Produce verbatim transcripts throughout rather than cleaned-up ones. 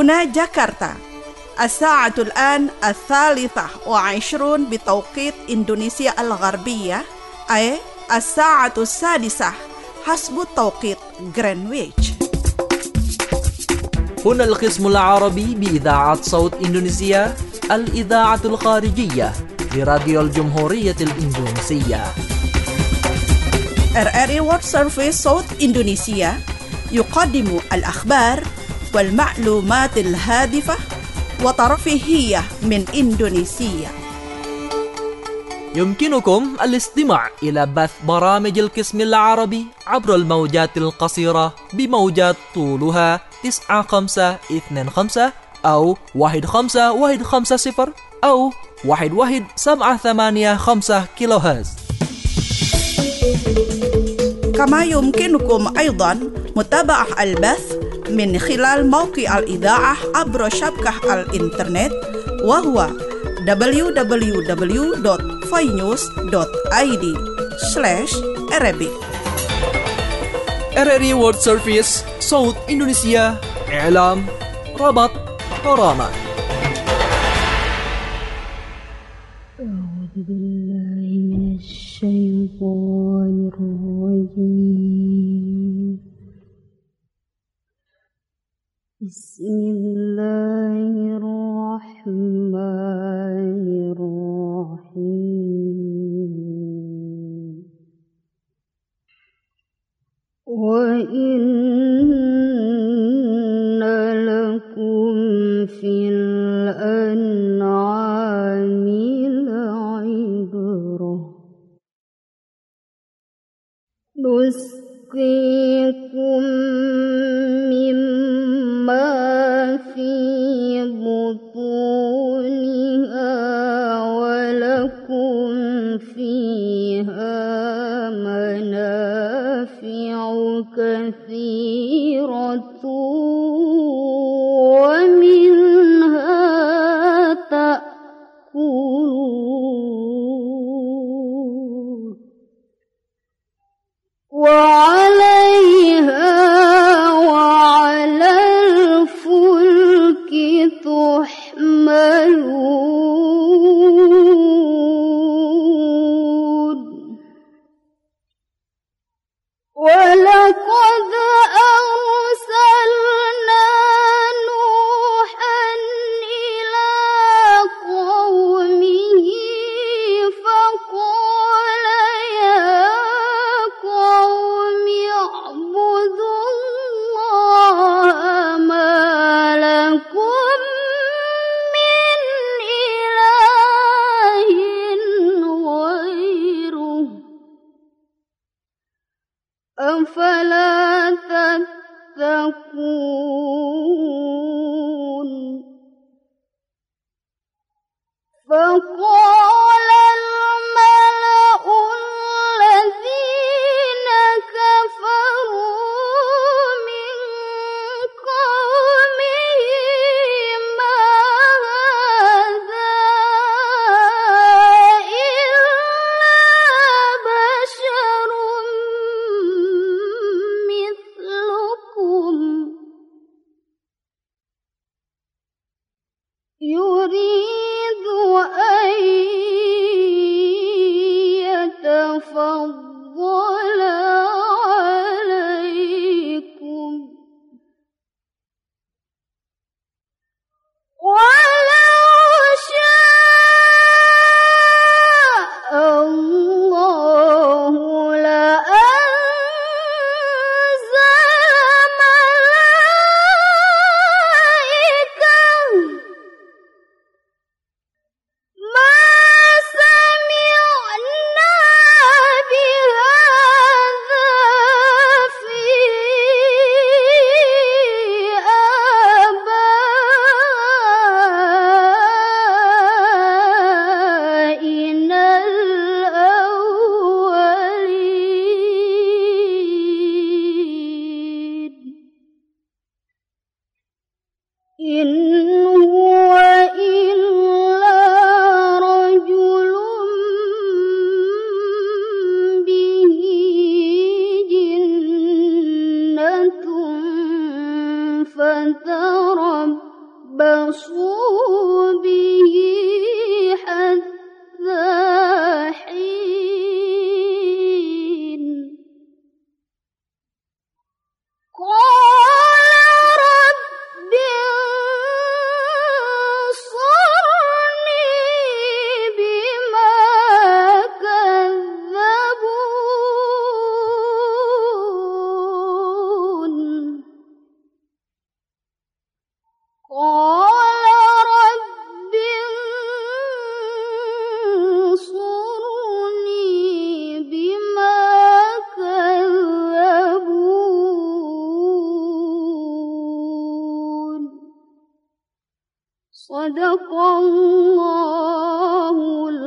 هنا جاكرتا الساعة الآن الثالثة وعشرون بتوقيت إندونيسيا الغربية، أي الساعة السادسة حسب التوقيت غرينتش. هنا القسم العربي بإذاعة صوت إندونيسيا، الإذاعة الخارجية لراديو الجمهورية الإندونيسية. إر إر إي World Service صوت إندونيسيا يقدم الأخبار والمعلومات الهادفة وترفيهية من إندونيسيا. يمكنكم الاستماع إلى بث برامج القسم العربي عبر الموجات القصيرة بموجات طولها تسعة خمسة اثنين خمسة أو واحد خمسة واحد خمسة صفر أو واحد واحد سبعة ثمانية خمسة كيلو هرتز. كما يمكنكم أيضا متابعة البث من خلال موقع الإذاعة عبر شبكة الإنترنت، وهو دبليو دبليو دبليو دوت فاينيوز دوت آي دي سلاش Arabic. إر إر إي World Service صوت إندونيسيا، إعلام، ربط، غرامة. أعوذ بالله من الشيطان الرجيم. بسم الله الرحمن الرحيم. وإن لكم في الأنعام لعبرة، نسقيكم مما في بطونها ولكم فيها منافع كثيرة ومنها تأكلون وعليها وعلى الفلك تحملون. ولقد أرسلنا نوحا إلى قومه فقال يا قوم اعبدوا الله ما لكم من إله غيره أفلا تتقون. فقال الملأ الذين كفروا من قومه ما هذا إلا بشر مثلكم يريد أن يتفضل عليكم ولو شاء الله لأنزل ملائكة تربصوا به حتى حين قال رب انصرني بما كذبون قال رب انصرني بما كذبون صدق الله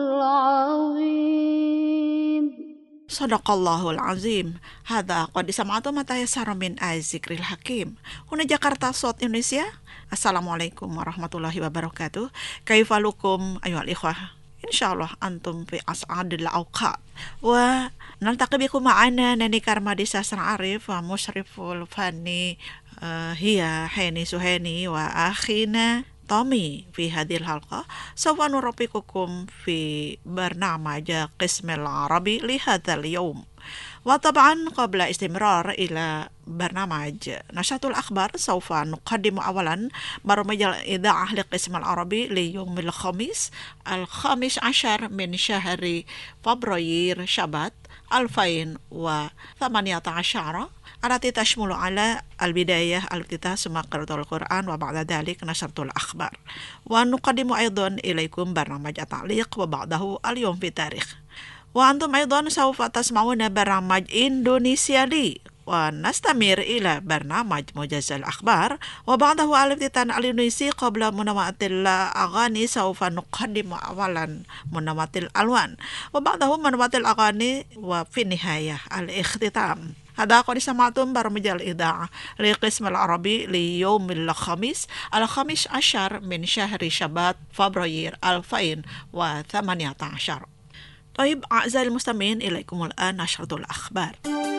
العظيم. Sadaqallahul azim. Hadza qad sama'tu ma tayassara min azikril hakim. Huna Jakarta Sot Indonesia. Assalamualaikum warahmatullahi wabarakatuh. Kaifalukum ayyuhal ikhwah. Insyaallah antum fi as'adil awqat. Wa naltaqi bikum ma'ana Nani Karmadi Sastra Arif wa musyriful fani uh, hiya Hani Suhani wa akhina Tommy في هذه الحلقة سوف نرافقكم في برنامج قسم العربي لهذا اليوم. وطبعا قبل استمرار إلى برنامج نشرة الأخبار سوف نقدم أولا برامج الإذاعة لقسم العربي ليوم الخميس الخامس عشر من شهر فبراير شباط ألفين وثمانية عشر التي تشمل على البداية الافتتاح ثم قراءة القرآن وبعد ذلك نشرة الأخبار. ونقدم أيضا إليكم برنامج التعليق وبعده اليوم في التاريخ. وأنتم أيضا سوف تسمعون برنامج إندونيسيا لي ونستمر إلى برنامج موجز الأخبار وبعده الافتتاح الإندونيسي. قبل منوعات الأغاني سوف نقدم أولا منوعات الألوان وبعده منوعات الأغاني وفي النهاية الاختتام. هذا قد سمعتم برامج الإذاعة لقسم العربي ليوم الخميس الخامس عشر من شهر شباط فبراير ألفين وثمانية عشر. طيب أعزائي المستمعين إليكم الآن نشرة الأخبار.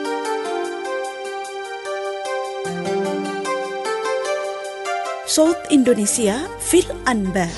صوت إندونيسيا في الأنباء.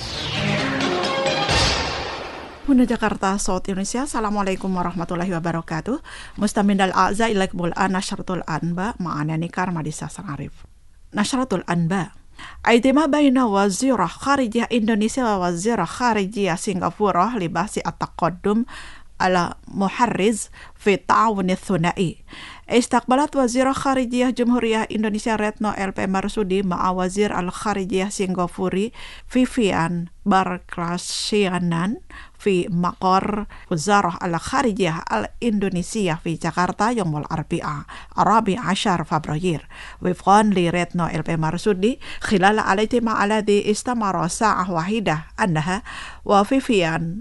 Huna Jakarta Sot Indonesia. Assalamualaikum warahmatullahi wabarakatuh. Mustamin dal a'za ilaikumul an nasyratul anba ma'ana nikar madisa sangarif. Nasyratul anba. Aitima baina wazirah kharijiyah Indonesia wa wazirah kharijiyah Singapura li bahsi at-taqaddum ala muharriz fi ta'awun ats-tsunai. Istaqbalat wazirah kharijiyah Jamhuriyah Indonesia Retno L P Marsudi ma'a wazir al-kharijiyah Singapura Vivian Balakrishnan في مقر وزارة الخارجية الإندونيسية في جاكرتا يوم الأربعاء الرابع عشر فبراير وفقا لريتنو إل بي مرسودي خلال الاجتماع الذي استمر ساعة واحدة أنها وفيفيان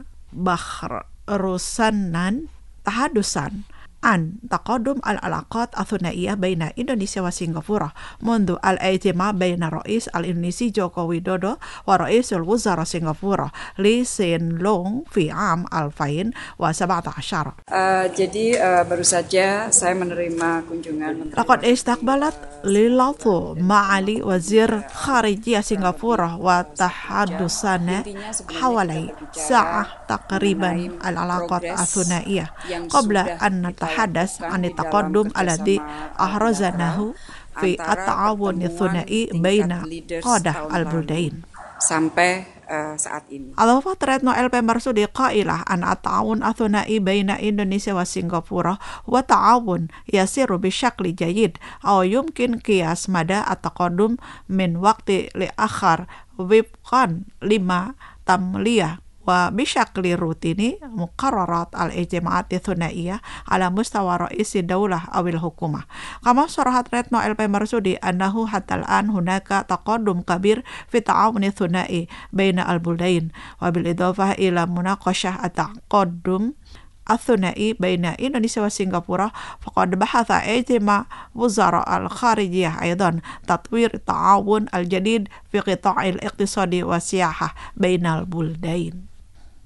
بخرسنان تحدثا عن تقدم العلاقات الثنائية بين إندونيسيا وسنغافورة منذ الاجتماع بين رئيس الإندونيسي جوكو ويدودو ورئيس الوزراء سنغافورة لي سين لونغ في عام ألفين وسبعة عشر. Uh, jadi uh, baru saja saya menerima kunjungan. لقد استقبلت ليلاتو معالي وزير خارجية سنغافورة وتحدثنا حوالي ساعة تقريبا العلاقات الثنائية قبل أن نتحدث عن التقدم الذي أحرزناه في التعاون الثنائي بين قادة البلدين. Sampai uh, saat ini. أضافت ريتنو إل بي مرسودي قائلة أن التعاون الثنائي بين إندونيسيا وسنغافورة هو تعاون يسير بشكل جيد أو يمكن قياس مدى التقدم من وقت لآخر وفقا لما تمليه وبشكل روتيني مقررات الاجتماعات الثنائية على مستوى رئيس الدولة أو الحكومة. كما صرحت ريتنو إل بي مرسودي أنه حتى الآن هناك تقدم كبير في التعاون الثنائي بين البلدين وبالإضافة إلى مناقشة التقدم الثنائي بين إندونيسيا وسنغافورة فقد بحث اجتماع وزراء الخارجية أيضا تطوير التعاون الجديد في قطاع الاقتصاد والسياحة بين البلدين.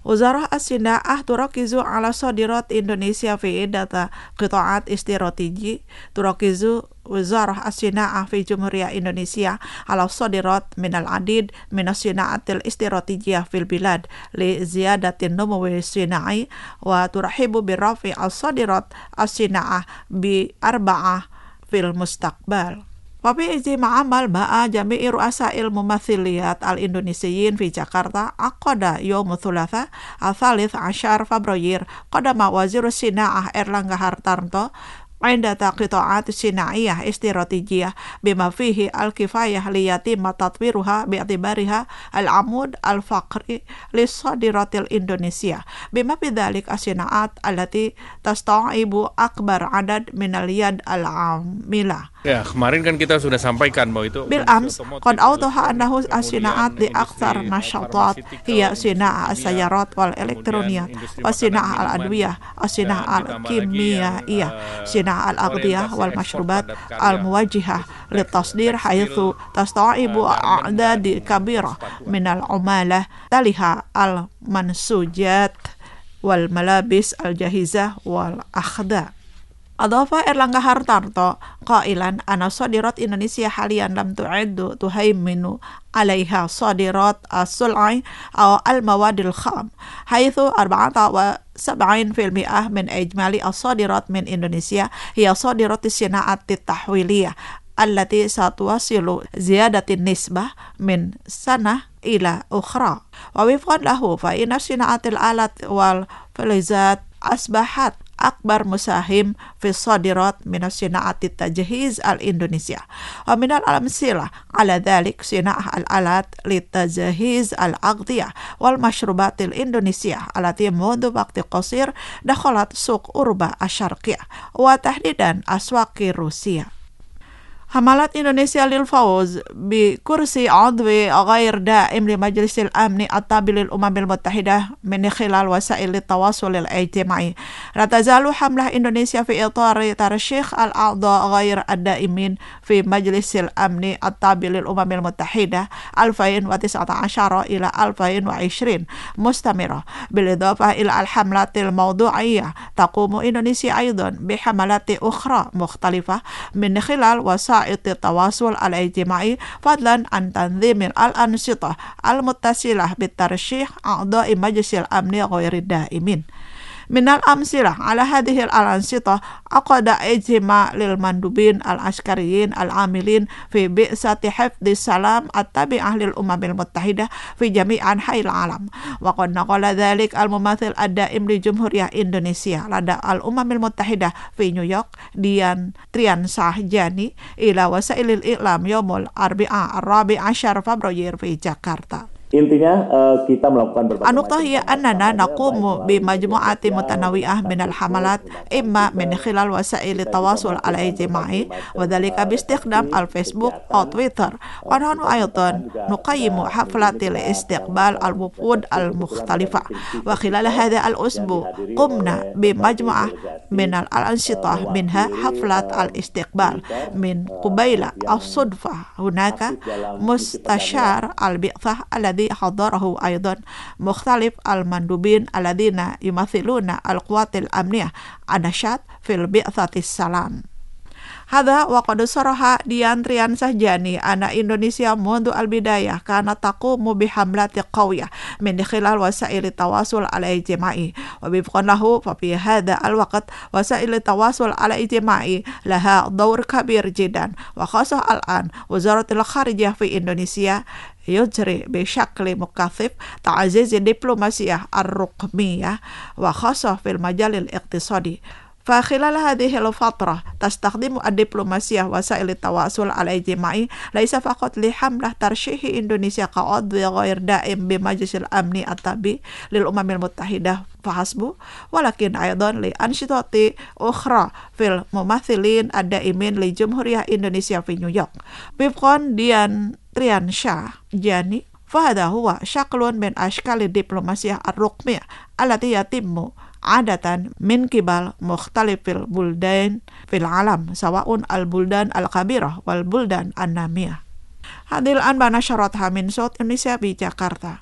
Wizarah As-Sina'ah turakizu ala sadirat Indonesia fi data qita'at istiratiji. Turakizu Wizarah As-Sina'ah fi Jumhuriyah Indonesia ala sadirat minal adid minas sina'atil istiratijiyah fil bilad li ziyadatin numuwi sina'i wa turahibu birafi al-sadirat As-Sina'ah bi arba'ah fil mustaqbal. Wabi ijtima amal ba'a jami'i ru'asa'il mumathiliyat al-Indonesiyin fi Jakarta aqada yawm thulatha al-thalith ashar Februari qadama Wazir Sina'ah Erlangga Hartarto عند قطاعات صناعية استراتيجية بما فيه الكفاية ليتم تطويرها باعتبارها العمود الفقري للصادرات الإندونيسية بما في ذلك الصناعات التي تستوعب أكبر عدد من اليد العاملة. Ya, kemarin kan kita sudah sampaikan bahwa itu بالأمس قد أوضح أنه الصناعات لأكثر نشاطات هي صناعة السيارات والإلكترونيات والصناعة الأدوية الصناعة الكيميائية صناعة الأغذية والمشروبات الموجهة للتصدير حيث تستوعب أعداد كبيرة من العمالة تليها المنسوجات والملابس الجاهزة والأخضر. أضاف إرلانغا هارتارتو قائلا أن صادرات إندونيسيا حاليا لم تعد تهيمن عليها صادرات السلع أو المواد الخام حيث أربعة وسبعين بالمئة من إجمالي الصادرات من إندونيسيا هي صادرات الصناعة التحويلية التي ستواصل زيادة النسبة من سنة إلى أخرى. ووفقا له فإن صناعة الآلات والفلزات أصبحت أكبر مساهم في الصادرات من صناعة التجهيز الإندونيسية. ومن الأمثلة على ذلك صناعة الآلات لتجهيز الأغذية والمشروبات الإندونيسية التي منذ وقت قصير دخلت سوق أوروبا الشرقية وتحديدا أسواق روسيا. حملت إندونيسيا للفوز بكرسي عضو غير دائم لمجلس الأمن التابع للأمم المتحدة من خلال وسائل التواصل الاجتماعي. لا تزال حملة إندونيسيا في إطار ترشيح الأعضاء غير الدائمين في مجلس الأمن التابع للأمم المتحدة ألفين وتسعة عشر إلى ألفين وعشرين مستمرة. بالإضافة إلى الحملات الموضوعية تقوم إندونيسيا أيضا بحملات أخرى مختلفة من خلال وسائل التواصل الاجتماعي فضلا عن تنظيم الأنشطة المتصلة بالترشيح أعضاء مجلس الأمن غير الدائمين. من الأمثلة على هذه الأنشطة عقد اجتماع للمندوبين العسكريين العاملين في بعثة حفظ السلام التابعة للأمم المتحدة في جميع أنحاء العالم. وقد نقل ذلك الممثل الدائم لجمهورية إندونيسيا لدى الأمم المتحدة في نيويورك ديان تريانسah جاني إلى وسائل الإعلام يوم الأربعاء الرابع عشر فبراير في جاكرتا. Intinya uh, kita melakukan berbagai النقطة هي أننا نقوم بمجموعة متنوعة من الحملات إما من خلال وسائل التواصل الاجتماعي وذلك باستخدام الفيسبوك أو تويتر. ونحن أيضا نقيم حفلات لاستقبال الوفود المختلفة. وخلال هذا الأسبوع قمنا بمجموعة من الأنشطة منها حفلات الاستقبال. من قبيل الصدفة هناك مستشار البعثة الذي حضره أيضا مختلف المندوبين الذين يمثلون القوات الأمنية النشاط في البعثة السلام. هذا وقد صرح ديان تريانسah جاني أن إندونيسيا منذ البداية كانت تقوم بحملات قوية من خلال وسائل التواصل الاجتماعي. ووفقا له ففي هذا الوقت وسائل التواصل الاجتماعي لها دور كبير جدا وخاصة الآن وزارة الخارجية في إندونيسيا يجري بشكل مكثف تعزيز الدبلوماسية الرقمية وخاصة في المجال الاقتصادي. فخلال هذه الفترة تستخدم الدبلوماسية وسائل التواصل الاجتماعي ليس فقط لحملة ترشيح إندونيسيا كعضو غير دائم بمجلس الأمن التابع للأمم المتحدة فحسب ولكن أيضا لأنشطة أخرى في الممثلين الدائمين لجمهورية إندونيسيا في نيويورك. وفقا ديان تريانسah جاني فهذا هو شكل من أشكال الدبلوماسية الرقمية التي يتم عادة من قبل مختلف البلدان في العالم سواء البلدان الكبيرة والبلدان النامية. هذه الآن نشرتها من صوت إندونيسيا بجاكرتا.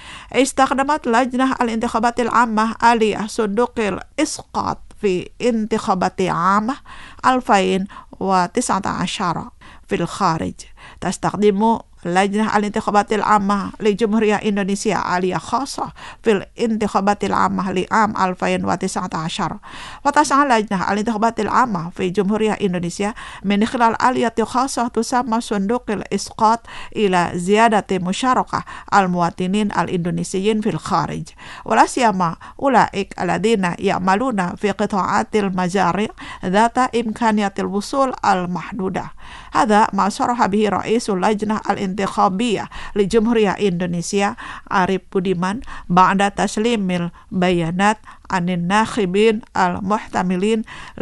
استخدمت لجنة الانتخابات العامة آلية صندوق الإسقاط في انتخابات عامة ألفين وتسعة عشر في الخارج. تستخدم لجنة الانتخابات العامة لجمهورية إندونيسيا آلية خاصة في الانتخابات العامة لعام ألفين وتسعة عشر. وتسعى لجنة الانتخابات العامة في جمهورية إندونيسيا من خلال آلية خاصة تسمى صندوق الإسقاط إلى زيادة مشاركة المواطنين الإندونيسيين في الخارج، ولا سيما أولئك الذين يعملون في قطاعات المزارع ذات إمكانية الوصول المحدودة. هذا ما صرح به رئيس اللجنة الانتخابية لجمهورية إندونيسيا Arief Budiman بعد تسليم البيانات عن الناخبين المحتملين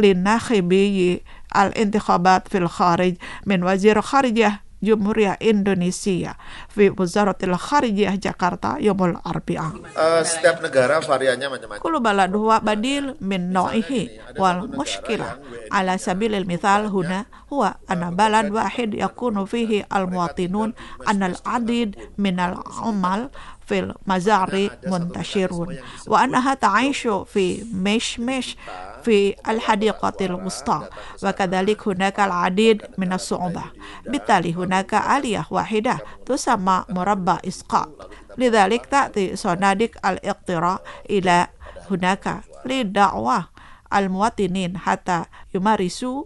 للناخبي الانتخابات في الخارج من وزير خارجية جمهورية Indonesia في وزارة الخارجية Jakarta يوم الأربعاء. Uh, setiap negara variannya macam-macam. كل بلد هو بديل من نوعه، والمشكلة على سبيل المثال هنا هو أن بلد واحد يكون فيه المواطنون أن العديد من العمال في المزارع منتشرون، وأنها تعيش في مشمش في الحديقة الوسطى، وكذلك هناك العديد من الصعوبة. بالتالي هناك آلية واحدة تسمى مربع إسقاط، لذلك تأتي صناديق الاقتراع إلى هناك لدعوة المواطنين حتى يمارسوا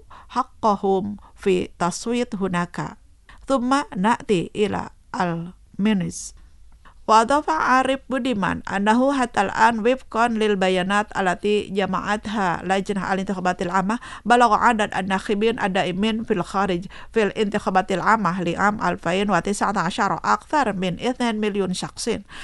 حقهم في تصويت هناك. ثم نأتي إلى المينز. وأضاف عارف بوديمان أنه حتى الآن وفقا للبيانات التي جمعتها لجنة الانتخابات العامة بلغ عدد الناخبين الدائمين في الخارج في الانتخابات العامة لعام ألفين وتسعة عشر أكثر من اثنين مليون شخص.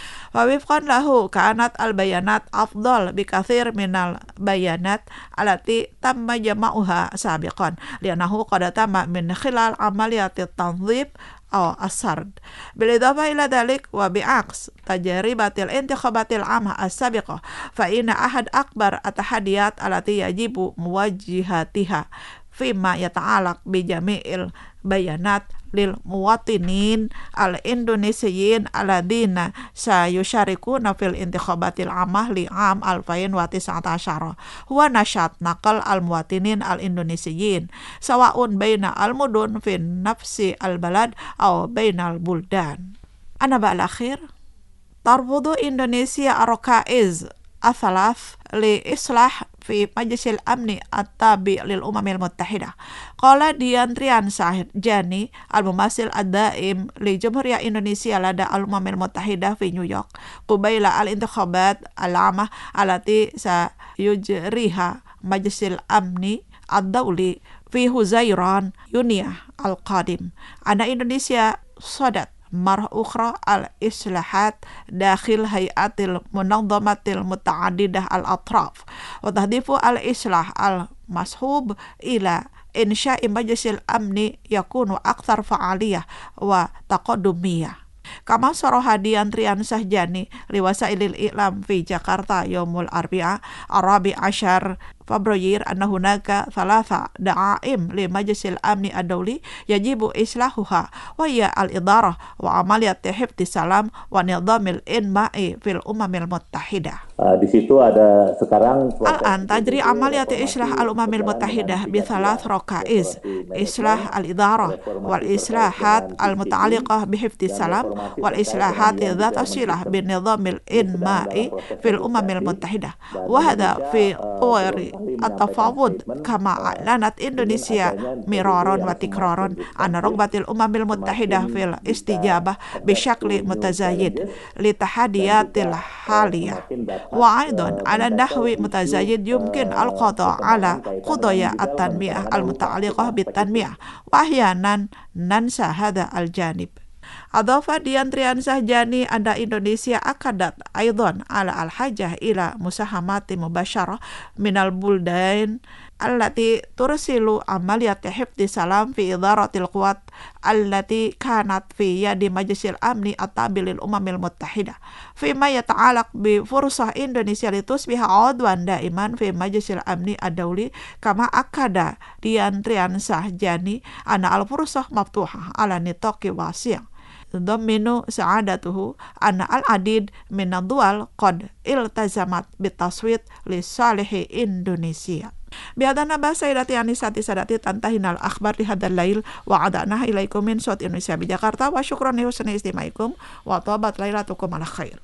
ووفقا له كانت البيانات أفضل بكثير من البيانات التي تم جمعها سابقا، لأنه قد تم من خلال عملية التنظيف أو السرد. بالإضافة إلى ذلك وبعكس تجربة الانتخابات العامة السابقة، فإن أحد أكبر التحديات التي يجب مواجهتها فيما يتعلق بجميع البيانات للمواطنين الإندونيسيين الذين سيشاركون في الانتخابات العامة لعام ألفين وتسعة عشر هو نشاط نقل المواطنين الإندونيسيين سواء بين المدن في نفس البلد أو بين البلدان. النبأ الأخير: ترفض إندونيسيا الركائز الثلاث لإصلاح في مجلس الأمن التابع للأمم المتحدة. قال ديان تريانسah جاني الممثل الدائم لجمهورية إندونيسيا لدى الأمم المتحدة في نيويورك قبيل الانتخابات العامة التي سيجريها مجلس الأمن الدولي في حزيران يونيو القادم أن إندونيسيا صدت مرة أخرى الإصلاحات داخل هيئة المنظمة المتعددة الأطراف، وتهدف الإصلاح المصحوب إلى إنشاء مجلس الأمن يكون أكثر فعالية وتقدمية. كما صرح ديان تريانسah جاني لوسائل الإعلام في جاكرتا يوم الأربعاء الرابع عشر فبراير أن هناك ثلاثة دعائم لمجلس الأمن الدولي يجب إصلاحها، وهي الإدارة وعملية حفظ السلام ونظام الإنماء في الأمم المتحدة. Uh, di situ ada sekarang الآن تجري عملية إصلاح الأمم المتحدة بثلاث ركائز: إصلاح الإدارة، والإصلاحات المتعلقة بحفظ السلام، والإصلاحات ذات صلة بالنظام الإنماء في الأمم المتحدة. وهذا في طور التفاوض، كما أعلنت إندونيسيا مرارا وتكرارا عن رغبة الأمم المتحدة في الاستجابة بشكل متزايد للتحديات الحالية، وأيضا على نحو متزايد يمكن القضاء على قضايا التنمية المتعلقة بالتنمية، وأحيانا ننسى هذا الجانب. أضاف ديان تريانسah جاني أن إندونيسيا أكدت أيضا على الحاجة إلى مساهمات مباشرة من البلدان التي ترسل عملية حفظ السلام في إدارة القوات التي كانت في يد مجلس الأمن التابع للأمم المتحدة، فيما يتعلق بفرصة إندونيسيا لتصبح عضوا دائما في مجلس الأمن الدولي. كما أكد ديان تريانسah جاني أن الفرصة مفتوحة على نطاق واسع. dhamminu sa'adatuhu anna al-adid min ad-duwal qad iltazamat bitaswit li salihi Indonesia. Biadana ba sayyidati anisati sadati tantahinal akhbar di hadzal lail wa adana ilaikum min Sawt Indonesia bi Jakarta wa syukran li husni istimaikum wa tabat lailatukum ala khair.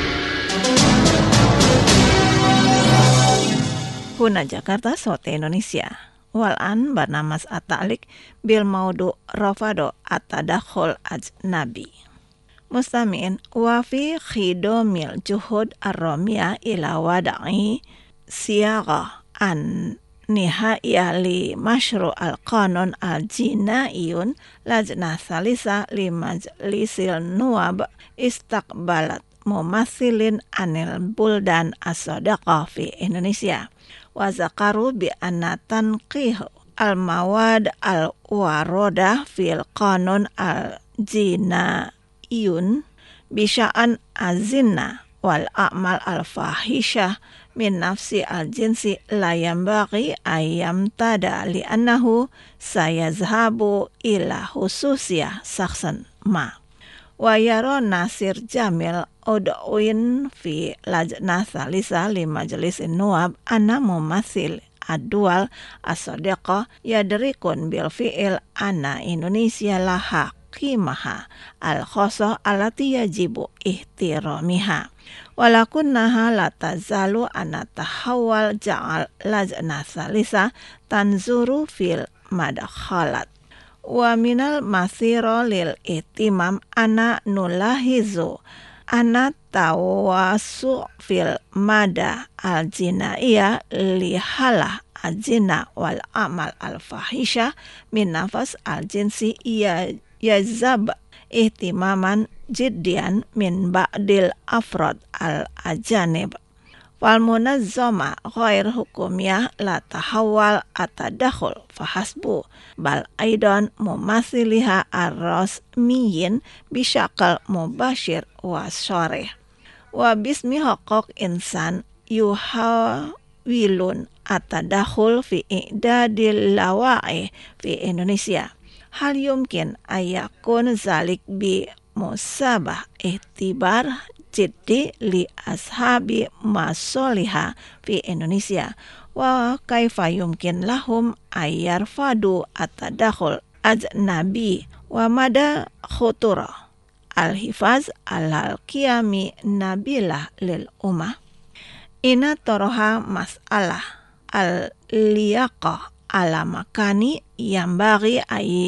Huna Jakarta Sawt Indonesia. Wal'an bernamas at-ta'liq bil maudu rafado at-tadakhul ajnabi. Mustami'in wa fi khidomil juhud ar-ramiyah ila wada'i siyagah an nihaiya li masyru' al-qanun al-jinaiyun lajnah salisa li majlisil nuwab istaqbalat mumathilin anil buldan as-sadiqah fi Indonesia. Wa zakaru bi anna tanqih al-mawad al-waroda fil qanun al-jinaiyun bisya'an azina wal a'mal al-fahisyah min nafsi al-jinsi la yambaghi ayyam tada li'annahu sayazhabu ila khususiyah saksan ma. Wa yara Nasir Jamil ud'uin fi lajnah thalisa li majlisin nuwab anna mumathil ad-dual as-sadiqah yadrikun bil fi'il anna Indonesia laha qimaha al-khosoh alati yajibu ihtiramiha. Walakunnaha la tazalu anna tahawal ja'al lajnah thalisa tanzuru fil madakhalat. Wa minal mathiro lil ihtimam ana nulahizu ana tawasu fil mada al-jinaiyah lihalah al-jina wal amal al-fahisha min nafas al-jinsi iya yazab ihtimaman jiddian min ba'dil afrad al-ajanib. Wal munazzama ghair hukumiyah la tahawal atadakhul fahasbu bal aidan mumathiliha ar-rasmiyin bisyakal mubashir wa syarih wa bismi haqaq insan yuhawilun atadakhul fi i'dadil lawa'i fi Indonesia. Hal yumkin ayakun zalik bi musabah ihtibar jiddi li ashabi masoliha fi Indonesia wa kaifa yumkin lahum ayyarfadu atadakhul ajnabi wa mada khutura al-hifaz al-qiyami nabilah lil ummah. Ina toroha mas'alah al-liyaqah ala makani yambaghi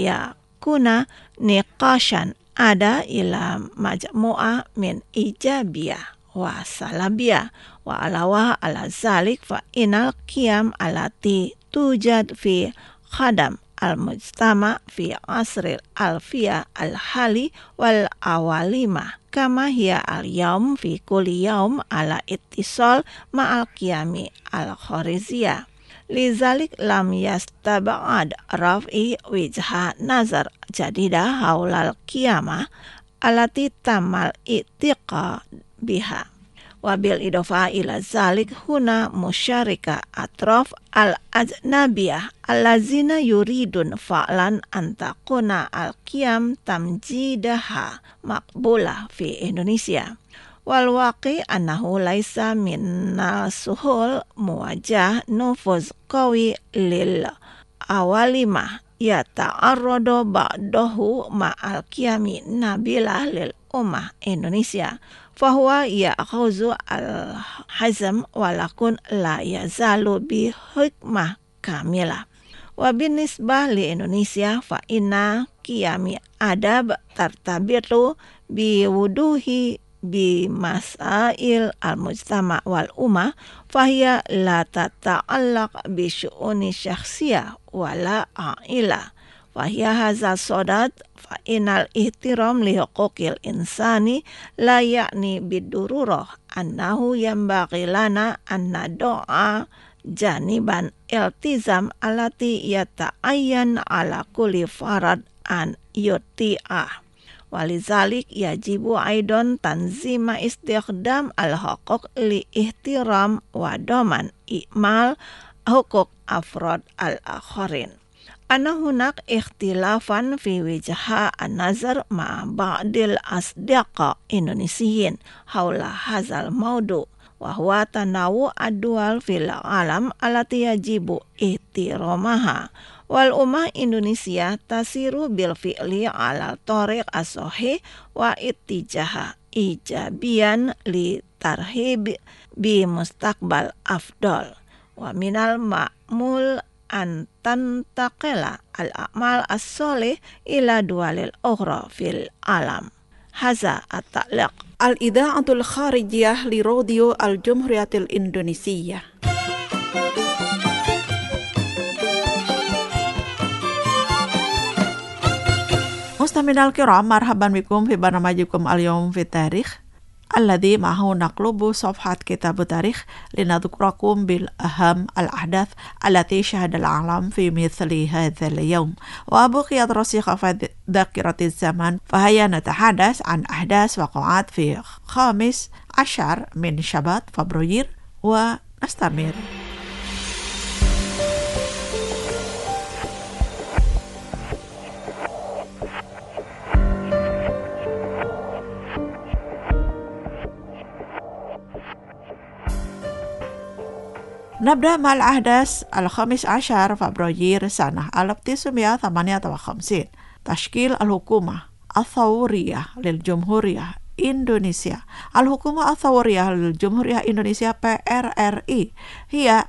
ayyakuna niqashan ada ila majmu'ah min ijabiyah wa salabiyah wa alawah ala zalik fa inal qiyam alati tujad fi khadam al-mujtama fi asril alfiyah al-hali wal awalima kama hiya al-yawm fi kulli yawm ala ittisal ma'al qiyami al-khariziyah. Lizalik lam yastaba'ad raf'i wijha nazar jadida haulal qiyamah alati tamal itiqa biha. Wabil idofa ila zalik huna musyarika atraf al-ajnabiyah allazina yuridun fa'lan antakuna al-qiyam tamjidaha maqbulah fi Indonesia. Wal waqi annahu laisa minna suhul muwajjah nufuz qawi lil awalimah yata'arradu ba'dahu ma'al qiyami nabilah lil ummah Indonesia fahuwa ya'khuzu al-hazm walakun la yazalu bi hikmah kamilah. Wa binisbah li Indonesia fa inna qiyami adab tartabitu bi wuduhi bi masail al-mujtama wal ummah fahiya la tata'allaq bi syu'uni syakhsiyah wala a'ila fahiya hadza sodat fa inal ihtiram li huquqil insani la ya'ni bidururah annahu yambaghi lana an nad'a janiban iltizam alati yata'ayyan ala kulli farad an yuti'ah. Walizalik yajibu aidon tanzima istighdam al-huquq li ihtiram wa doman i'mal hukuk afrod al-akharin. أن هناك اختلافا في وجهة النظر مع بعض الأصدقاء الإندونيسيين حول هذا الموضوع، وهو تنوع الدول في العالم التي يجب احترامها، والأمة الإندونيسية تسير بالفعل على الطريق الصحيح واتجاه إيجابيا للترحيب بمستقبل أفضل. ومن المأمول أن تنتقل الأعمال الصالح إلى دول أخرى في العالم. هذا التعليق. الإذاعة الخارجية لراديو الجمهورية الإندونيسية. مستمعينا الكرام، مرحبا بكم في برنامجكم اليوم في التاريخ الذي معه نقلب صفحة كتاب التاريخ لنذكركم بالأهم الأحداث التي شهد العالم في مثل هذا اليوم، وبقيت رسيخة في ذاكرة الزمن، فهيا نتحدث عن أحداث وقعات في خامس عشر من شباط فبراير ونستمر. نبدأ مع الأحداث الخامس عشر فبراير سنة ألف وتسعمائة وثمانية وخمسين. تشكيل الحكومة الثورية للجمهورية إندونيسيا. الحكومة الثورية للجمهورية إندونيسيا بي آر آر إي هي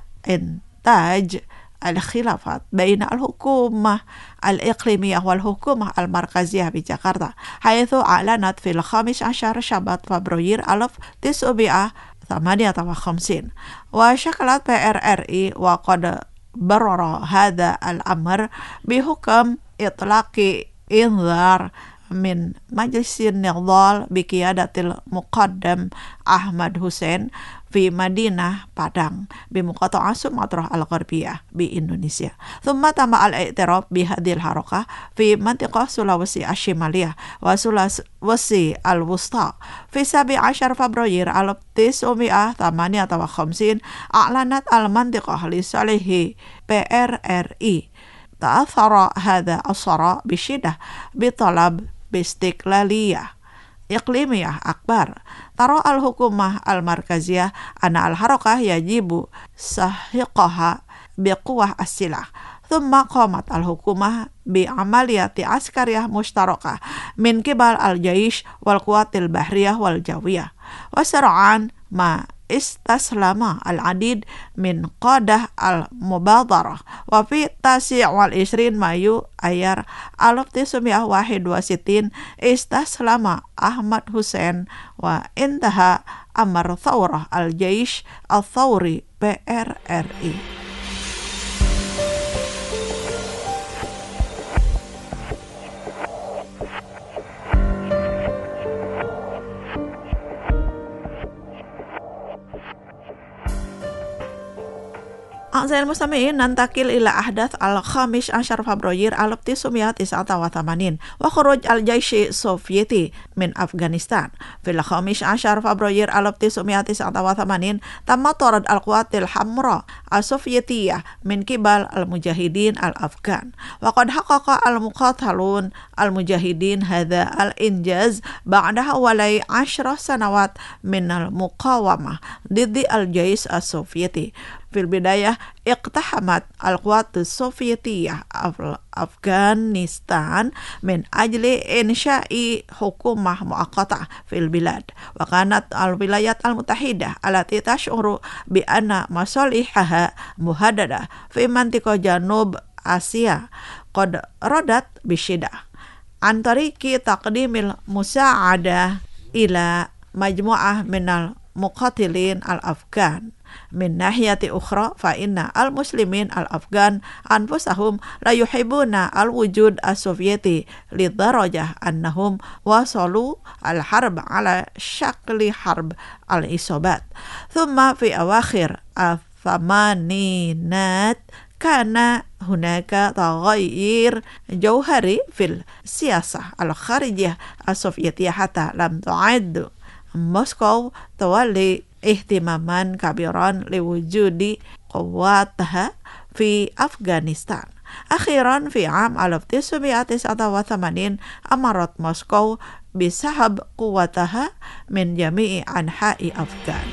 إنتاج الخلافات بين الحكومة الإقليمية والحكومة المركزية بجاكرتا، حيث أعلنت في الخامس عشر شباط فبراير ألف وتسعمائة وثمانية وخمسين، وشكلت بي آر آر إي وقد برر هذا الأمر بحكم إطلاق إنذار من مجلس النضال بقيادة المقدم أحمد حسين في مدينة بادang بمقاطعة سومطرة الغربية بإندونيسيا. ثم تم الاعتراف بهذه الحركة في منطقة سولويسي الشمالية وسولويسي الوسطى. في السابع عشر فبراير ألف وتسعمائة وثمانية وخمسين أعلنت المنطقة لصالح بي آر آر إي. تأثر هذا الصراع بشدة بطلب باستقلالية إقليمية أكبر. ترى الحكومة المركزية أن الحركة يجب سحقها بقوة السلاح، ثم قامت الحكومة بعمليات عسكرية مشتركة من قبل الجيش والقوات البحرية والجوية، وسرعان ما استسلم العديد من قادة المبادرة. وفي التاسع والعشرين مايو أيار ألف وتسعمائة وواحد وستين استسلم أحمد حسين وانتهى أمر ثورة الجيش الثوري بي آر آر إي. أعزائي المستمعين، ننتقل إلى أحداث الخامس عشر فبراير ألف وتسعمائة وتسعة وثمانين وخروج الجيش السوفيتي من أفغانستان. في الخامس عشر فبراير ألف وتسعمائة وتسعة وثمانين تم طرد القوات الحمراء السوفيتية من قبل المجاهدين الأفغان، وقد حقق المقاتلون المجاهدين هذا الإنجاز بعد حوالي عشر سنوات من المقاومة ضد الجيش السوفيتي. في البداية اقتحمت القوات السوفيتية أفغانستان من أجل إنشاء حكومة مؤقتة في البلاد، وكانت الولايات المتحدة التي تشعر بأن مصالحها مهددة في منطقة جنوب آسيا قد ردت بشدة عن طريق تقديم المساعدة إلى مجموعة من المقاتلين الأفغان. من ناحية أخرى فإن المسلمين الأفغان أنفسهم لا يحبون الوجود السوفيتي لدرجة أنهم وصلوا الحرب على شكل حرب العصابات. ثم في أواخر الثمانينات كان هناك تغيير جوهري في السياسة الخارجية السوفيتية حتى لم تعد موسكو تولي اهتماما كبيرا لوجود قواتها في أفغانستان. أخيرا في عام ألف وتسعمائة وتسعة وثمانين أمرت موسكو بسحب قوتها من جميع أنحاء أفغان.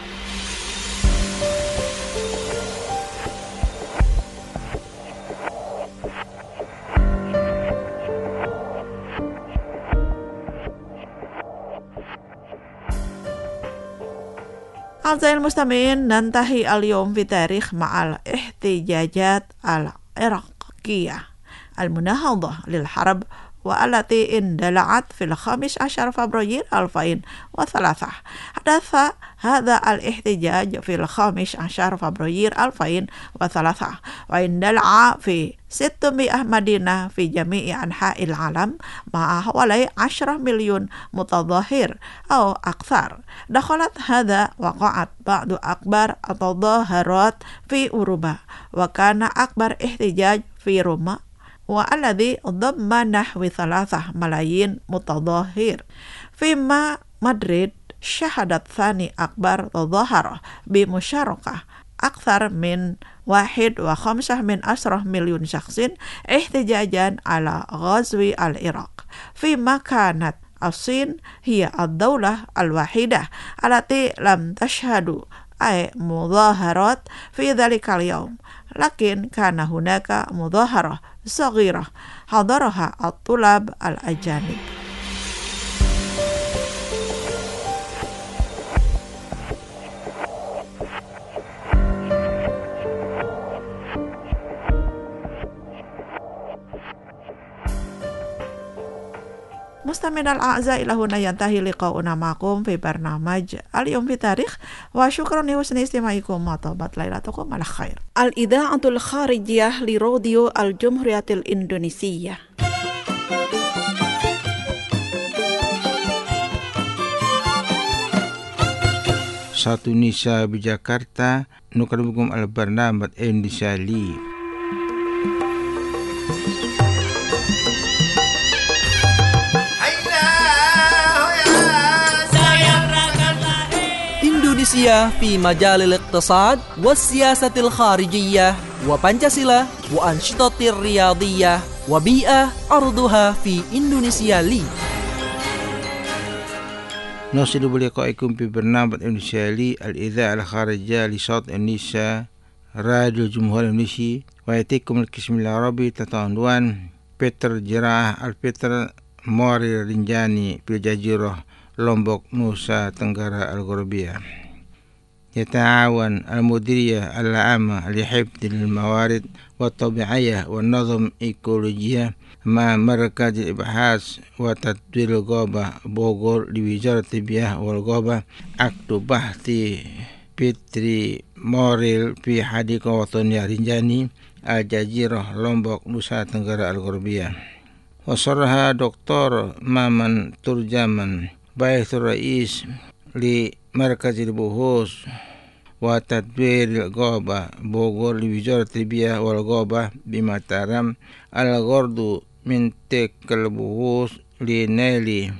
أعزائي المستمعين، ننتهي اليوم في تاريخ مع الاحتجاجات العراقية المناهضة للحرب والتي اندلعت في الخامس عشر فبراير ألفين وثلاثة. حدث هذا الاحتجاج في الخامس عشر فبراير ألفين وثلاثة واندلع في ستمائة مدينة في جميع أنحاء العالم مع حوالي عشرة مليون متظاهر أو أكثر. دخلت هذا وقعت بعض أكبر التظاهرات في أوروبا، وكان أكبر احتجاج في روما والذي ضم نحو ثلاثة ملايين متظاهر، فيما مدريد شهدت ثاني أكبر تظاهرة بمشاركة أكثر من واحد وخمسة من عشرة مليون شخص احتجاجا على غزو العراق، فيما كانت الصين هي الدولة الوحيدة التي لم تشهد أي مظاهرات في ذلك اليوم، لكن كان هناك مظاهرة صغيرة حضرها الطلاب الأجانب. مستمعينا الأعزاء، إلى هنا ينتهي لقاؤنا معكم في برنامج اليوم في تاريخ، وشكرا لحسن استماعكم وطابت ليلتكم على خير. الإذاعة الخارجية لراديو الجمهورية الإندونيسية. Satu Nisa di Jakarta, nukar bugum al-barnamat Indonesia li. إندونيسيا في مجال الاقتصاد والسياسة الخارجية وبنشاسيلا وأنشطة الرياضية وبيئة أرضها في إندونيسيا لي. نصل بلقائكم في برنامج إندونيسيا لي الإذاعة الخارجية لصوت إندونيسيا راديو الجمهورية الإندونيسية، ويأتيكم القسم العربي تحت عنوان بيتر جراح البيتر موري رنجاني في الجزيرة لومبوك نوسا تنغرا الغربية. يتعاون المديرية العامة لحفظ الموارد والطبيعية والنظم إيكولوجية مع مركز الإبحاث وتطوير الغابة بوغور لوزارة البيئة والغابة أكد بحثي بيتري موريل في حديقة وطنية رنجاني الجزيرة لومبوك نوسا تنغرا الغربية. وصرها دكتور مامن ترجمان باحث الرئيس لمركز البحوث وتطوير الغابة بوغور لوزارة البيئة والغابة بمطارم الغرد من تلك البحوث لنيل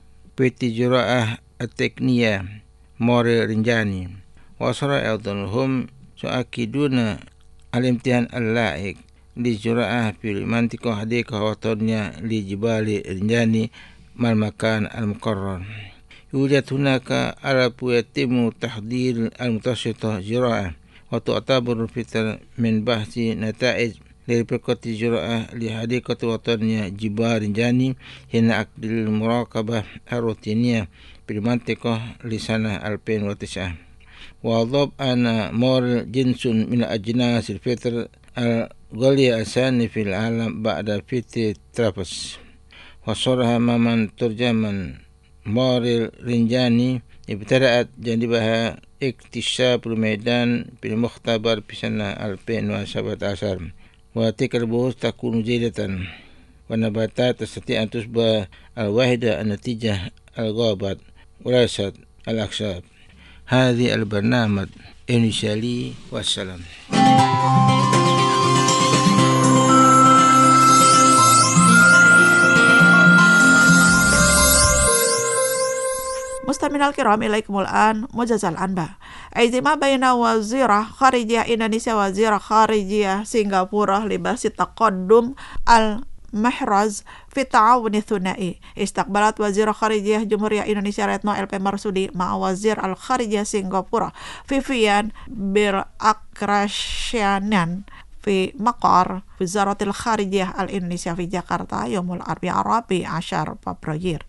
بتجربة التقنية موري رنجاني. وصر أيضا هم يؤكدون الامتحان اللائق للزراعة في منطقة حديقة وطنية لجبال رنجاني مع المكان المقرر. يوجد هناك ألف يتم تحضير المتوسطة زراعة، وتعتبر فترة من بحث نتائج لربكة الزراعة لحديقة وطنية جبال رنجاني هنا أكد المراقبة الروتينية في المنطقة لسنة ألفين وتسعة. وأضاف أن مور جنس من أجناس الفطر الغالية الثاني في العالم بعد فطر ترابس. وصرها ممن ترجمان موريل رنجاني ابتدأت جانبها اكتشاف الميدان بالمختبر في سنة ألفين وسبعة عشر، وتلك البحوث تكون جيدة، والنباتات تستطيع أن تصبح الواحدة النتيجة الغابات وليست الأخشاب. هذه البرنامج إندونيسيا لي، والسلام. Mustaminal kiram ilaikumul an mujazal anba. Ijtima baina wazirah kharijiyah Indonesia wazirah kharijiyah Singapura libasi taqaddum al محرز في التعاون الثنائي. استقبلت وزير خارجية جمهورية إندونيسيا ريتنو إل بي مرسودي مع وزير الخارجية سنغافورة في فيان بالأكراشيانان في مقر وزارة الخارجية الإندونيسية في جاكرتا يوم الأربعاء الرابع عشر فبراير.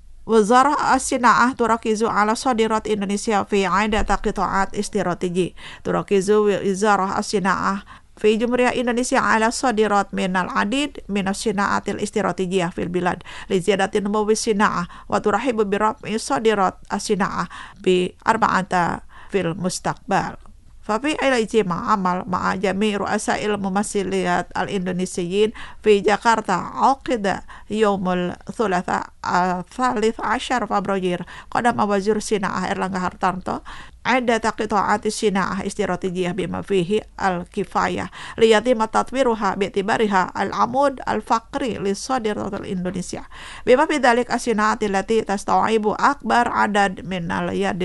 وزارة الصناعة تركز على صادرات إندونيسيا في عدة قطاعات استراتيجية. تركز وزارة الصناعة في جمهورية إندونيسيا على صادرات من العديد من الصناعات الاستراتيجية في البلاد لزيادة نمو الصناعة وترحب برفع صادرات الصناعة بأربعة في المستقبل. ففي الاجتماع عمل مع جميع رؤساء الممثليات الإندونيسيين في جاكرتا عقد يوم الثلاثاء الثالث عشر فبراير قدم وزير الصناعة إرلانغا هارتانتو عدة قطاعات الصناعة استراتيجية بما فيه الكفاية ليتم تطويرها باعتبارها العمود الفقري للصادرات الإندونيسية بما في ذلك الصناعات التي تستوعب أكبر عدد من اليد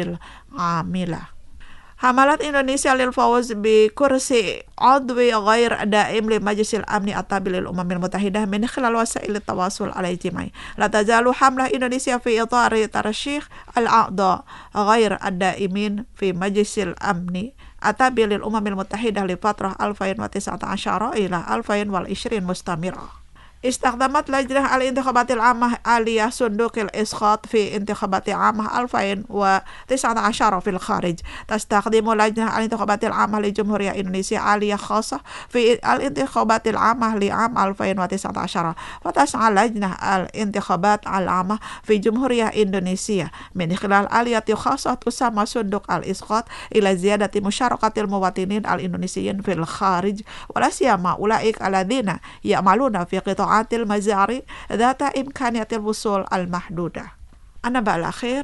العاملة. حملت إندونيسيا للفوز بكرسي عضوي غير دائم لمجلس الأمن الطبي للأمم المتحدة من خلال وسائل التواصل الاجتماعي. لا تزال حملة إندونيسيا في إطار ترشيح الأعضاء غير الدائمين في مجلس الأمن الطبي للأمم المتحدة لفترة ألفين وتسعة عشر إلى ألفين وعشرين مستمرة. استخدمت لجنة الانتخابات العامة آلية صندوق الإسقاط في انتخابات عامة ألفين وتسعة عشر في الخارج. تستخدم لجنة الانتخابات العامة لجمهورية إندونيسيا آلية خاصة في الانتخابات العامة لعام ألفين وتسعة عشر. وتسعى لجنة الانتخابات العامة في جمهورية إندونيسيا من خلال آلية خاصة تسمى صندوق الإسقاط إلى زيادة مشاركة المواطنين الإندونيسيين في الخارج ولا سيما أولئك الذين يعملون في قطاع المزارع ذات إمكانية الوصول المحدودة. النبأ الأخير: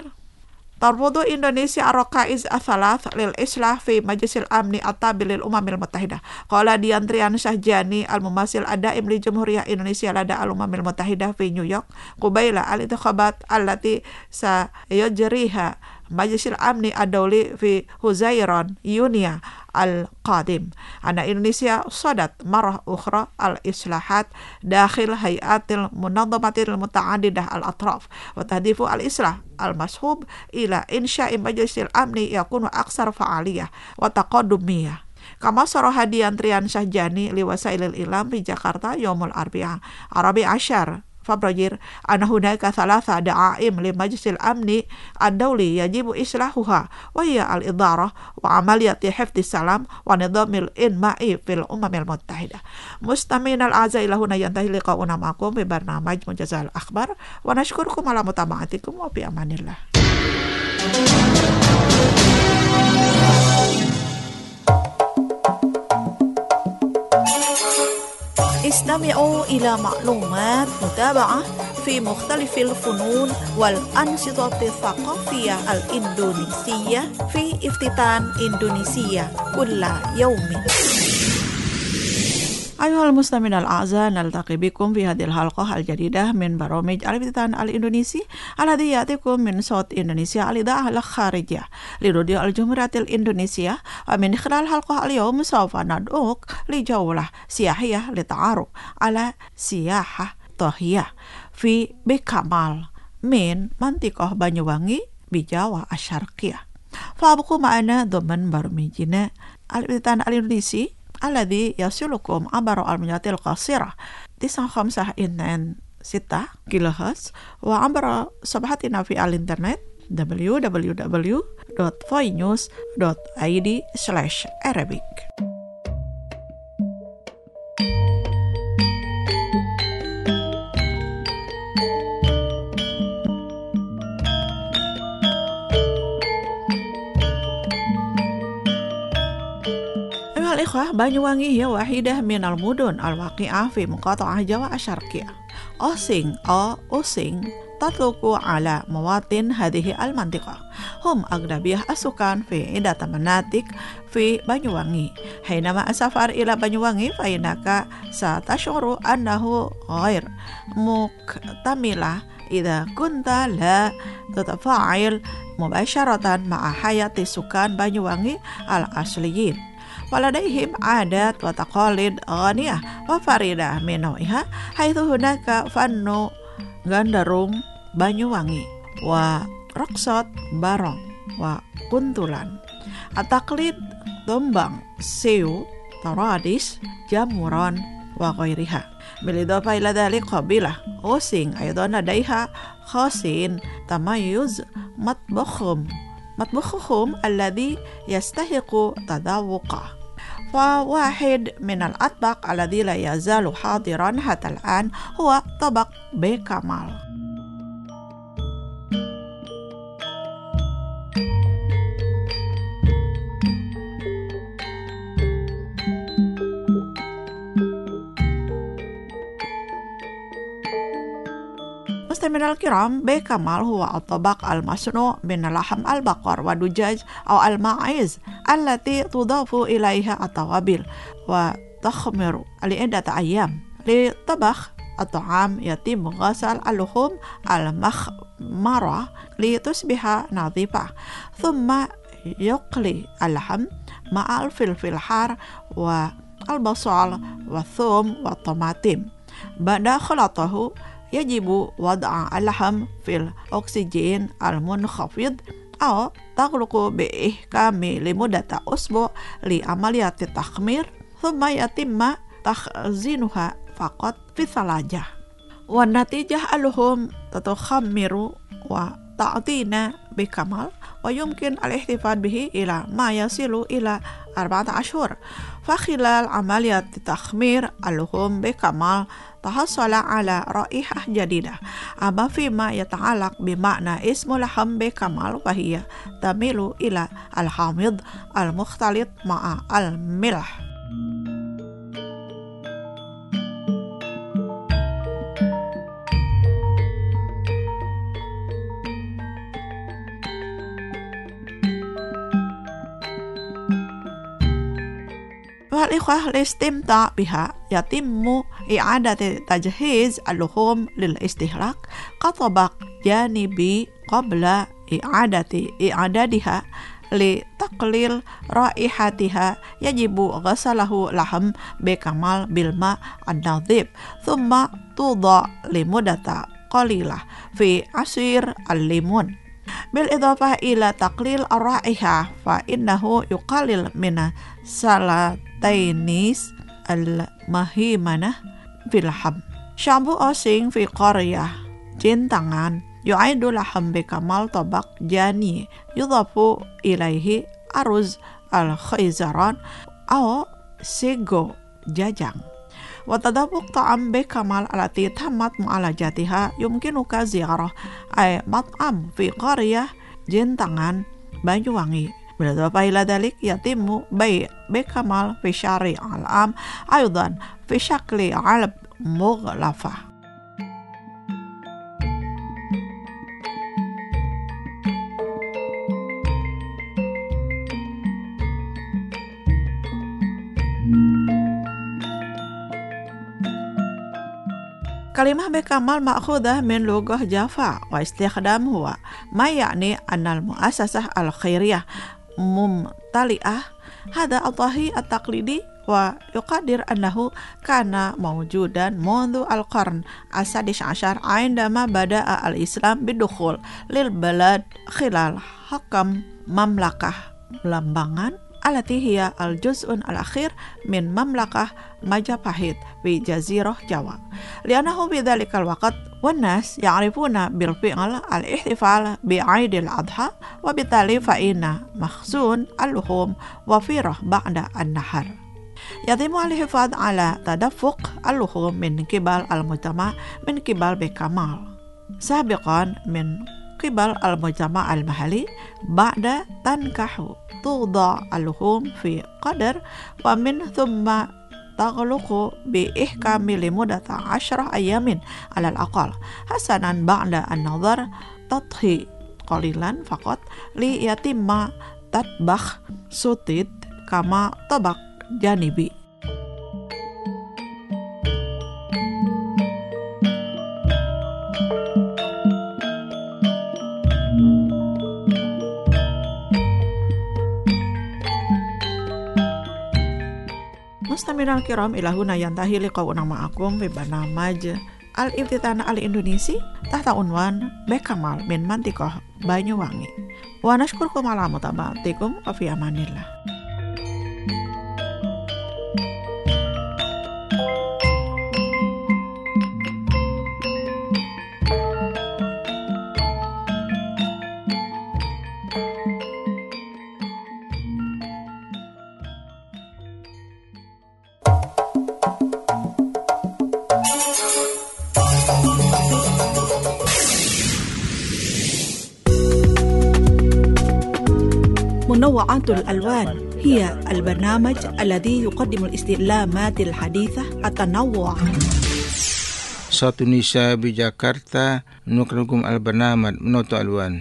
ترفض إندونيسيا الركائز الثلاث للإصلاح في مجلس الأمن الطبي للأمم المتحدة. قال ديانتريان شهجاني الممثل الدائم لجمهورية إندونيسيا لدى الأمم المتحدة في نيويورك قبيل الانتخابات التي سيجريها مجلس الأمن الدولي في حزيران يونيو القادم أن إندونيسيا صدت مرة أخرى الإصلاحات داخل هيئات المنظمة المتعددة الأطراف وتهدف الإصلاح المصحوب إلى إنشاء مجلس الأمن يكون أكثر فعالية وتقدمية. كما صرح ديانتريان شهجاني لوسائل الإعلام في جاكرتا يوم الأربعاء الرابع عشر فبراير أن هناك ثلاثة دعائم لمجلس الأمن الدولي يجب إصلاحها وهي الإدارة وعملية حفظ السلام ونظام الإنماء في الأمم المتحدة. مستمعينا الأعزاء، إلى هنا ينتهي لقاؤنا معكم ببرنامج منجزال الأخبار ونشكركم على متابعتكم وفي أمان الله. استمعوا إلى معلومات متابعة في مختلف الفنون والأنشطة الثقافية الإندونيسية في افتتان إندونيسيا كل يوم. أيها المستمعين الأعزاء، نلتقي بكم في هذه الحلقة الجديدة من برامج الافتتان الإندونيسي الذي يأتيكم من صوت إندونيسيا الإذاعة الخارجية لراديو الجمهورية الإندونيسية. ومن خلال الحلقة اليوم سوف ندعوك لجولة سياحية للتعرف على سياحة طهية في بكمال من منطقة بانيوانgi بجاوة الشرقية. فابقوا معنا ضمن برامجنا الافتتان الإندونيسي الذي يصلكم عبر الموجات القصيرة تسعة خمسة اثنين ستة كيلو هرتز وعبر صفحتنا في الإنترنت دبليو دبليو دبليو دوت voice news دوت i d slash arabic. الإخوة، بانيوانgi هي واحدة من المدن الواقعة في مقاطعة جاوا الشرقية. أوسينغ أو أوسينغ تطلق على مواطن هذه المنطقة، هم أغلبية السكان في عدة مناطق في بانيوانgi. حينما أسافر إلى بانيوانgi فإنك ستشعر أنه غير مكتملة إذا كنت لا تتفاعل مباشرة مع حياة السكان بنيوانgi الأصليين ولديهم عادات وتقاليد غنية وفريدة من نوعها حيث هناك فن غندرung بنيوانgi ورقصات barong وkuntulan التقليد tumbang سيو طراديس جموران وغيرها بالإضافة إلى ذلك قبيلة غوسين أيضا لديها خاصين تميز مطبخهم مطبخهم الذي يستحق تذوقه فواحد من الأطباق الذي لا يزال حاضرا حتى الآن هو طبق بكمال. مستمعينا الكرام، بكمال هو الطبق المصنوع من لحم البقر والدجاج أو الماعز التي تضاف إليها التوابل وتخمر لعدة أيام. لطبخ الطعام يتم غسل اللحوم المخمرة لتصبح نظيفة، ثم يقلي اللحم مع الفلفل الحار والبصل والثوم والطماطم. بعد خلطه يجب وضع اللحم في الأكسجين المنخفض أو تغلق بإحكام لمدة أسبوع لعملية التخمير، ثم يتم تخزينها فقط في الثلاجة. والنتيجة اللحوم تتخمر وتعطينا بكمال، ويمكن الاحتفاظ به إلى ما يصل إلى أربعة أشهر. فخلال عملية تخمير اللحوم بكمال تحصل على رائحة جديدة. أما فيما يتعلق بمعنى اسم لحم بكمال فهي تميل إلى الحامض المختلط مع الملح. والإخوة الاستمتاع بها يتم إعادة تجهيز اللحوم للاستهلاك كطبق جانبي قبل إعادة إعدادها. لتقليل رائحتها يجب غسله لحم بكمال بالماء النظيف، ثم توضع لمدة قليلة في عصير الليمون. بالإضافة إلى تقليل الرائحة فإنه يقلل من سلطينيس المهيمنة في اللحم. شعب أوسين في قرية جنتانgan يعد لحم بكمال طبق جاني يضاف إليه أرز الخيزران أو سيجو جاجang. وتذوق طعام بكمال التي تمت معالجتها يمكنك زيارة أي مطعم في قرية جنتانgan بنيوانgi. بالإضافة إلى ذلك يتم بيع بكمال في شارع العام أيضا في شكل علب مغلفة. كلمة بكمال مأخوذة من لغة جافا، واستخدام هو ما يعني أن المؤسسة الخيرية ممتلئة. هذا الطهي التقليدي ويقدر أنه كان موجودا منذ القرن السادس عشر عندما بدأ الإسلام بالدخول للبلاد خلال حكم مملكة لمبانgan التي هي الجزء الأخير من مملكة مجapahit في جزيرة جاوا، لأنه في ذلك الوقت والناس يعرفون بالفعل الاحتفال بعيد الأضحى، وبالتالي فإن مخزون اللحوم وفيره بعد النحر. يتم الحفاظ على تدفق اللحوم من قبل المجتمع من قبل بكمال سابقا من قبل المجتمع المحلي. بعد تنكح توضع اللحوم في قدر ومن ثم تغلق بإحكام لمدة عشرة أيام على الأقل. حسنا بعد النظر تطهي قليلا فقط ليتم تطبخ سوتيت كما طبق جانبي. Mustaminal kiram ilahuna yantahi liqauna ma'akum fi barnamaj Al-Iftitana Al-Indonesi tahta unwan Bekamal min Mantikoh Banyuwangi. Wa nashkurkum ala mutaba'atikum wa fi amanillah. منوعات الألوان هي البرنامج الذي يقدم الاستعلامات الحديثة التنوع. Satu Nisa di Jakarta menukilkum al-bernamaj Menoto Alwan.